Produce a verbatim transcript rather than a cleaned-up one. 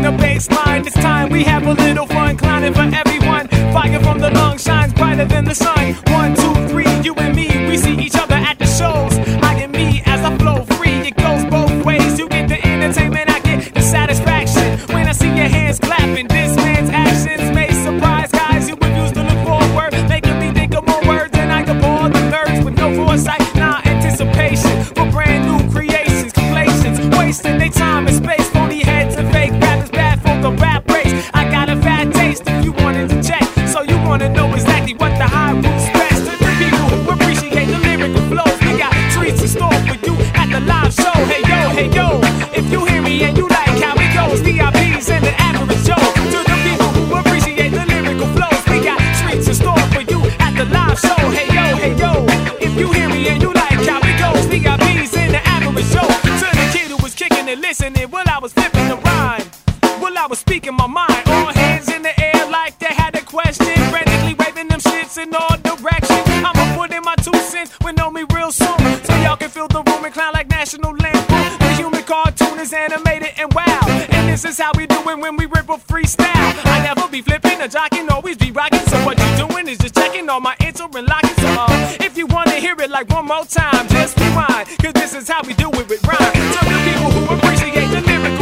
the bass line. It's time we have a little fun, climbing for everyone. Fire from the lungs shines brighter than the sun. One, two, three, you and me, we see each other at the shows. I and me as I flow free, it goes both ways. You get the entertainment, I get the satisfaction. When I see your hands clapping, this man's actions may surprise guys. You refuse to look forward, making me think of more words than I can pour the nerves with no foresight. Nah, anticipation for brand new creations, completions, wasting their time and space. Phony heads and fake rappers, bad for the rap race. I got a fat taste if you wanted to check, so you wanna know exactly what the high rules stress. To the people who appreciate the lyrical flows, we got treats in store for you at the live show. Hey yo, hey yo, if you hear me and you like how it goes, V I Ps and the average Joe. To the people who appreciate the lyrical flows, we got treats in store for you at the live show. Hey yo, hey yo, if you hear me and you like how it goes, V I Ps and the average Joe. To the kid who was kicking and listening while I was flipping the rhyme, while I was speaking my mind. All hands in the air like they had a question, frantically waving them shits in all directions. I'ma put in my two cents when know me real soon, so y'all can fill the room and clown like National Lampoon. The human cartoon is animated and wow, and this is how we do it when we rip a freestyle. I never be flipping or jocking, always be rocking. So what you doing is just checking all my enter and locking. So uh, if you wanna hear it like one more time, just rewind, cause this is how we do it with rhyme. To the people who appreciate the lyric